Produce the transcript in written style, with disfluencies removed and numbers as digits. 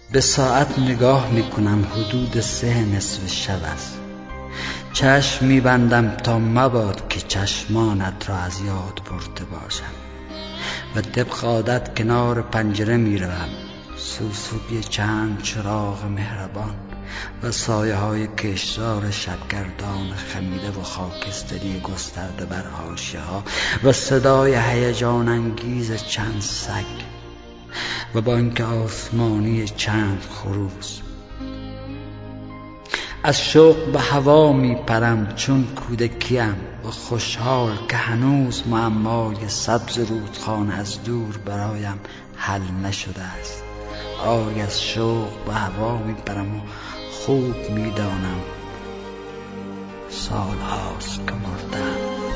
به ساعت نگاه میکنم، حدود 3 نصف شب است. چشم میبندم تا مباد که چشمانت را از یاد برده باشم و طبق عادت کنار پنجره میروم. سوسوی چند چراغ مهربان و سایه های کشدار شبگردان خمیده و خاکستری گسترده بر حاشیه ها و صدای هیجان انگیز چند سگ و بانک آسمانی چند خروس. از شوق به هوا می پرم چون کودکیم و خوشحال که هنوز معمای سبز رودخانه از دور برایم حل نشده است. آری از شوق به هوا می پرم و خوب می دانم سال هاست که مردم.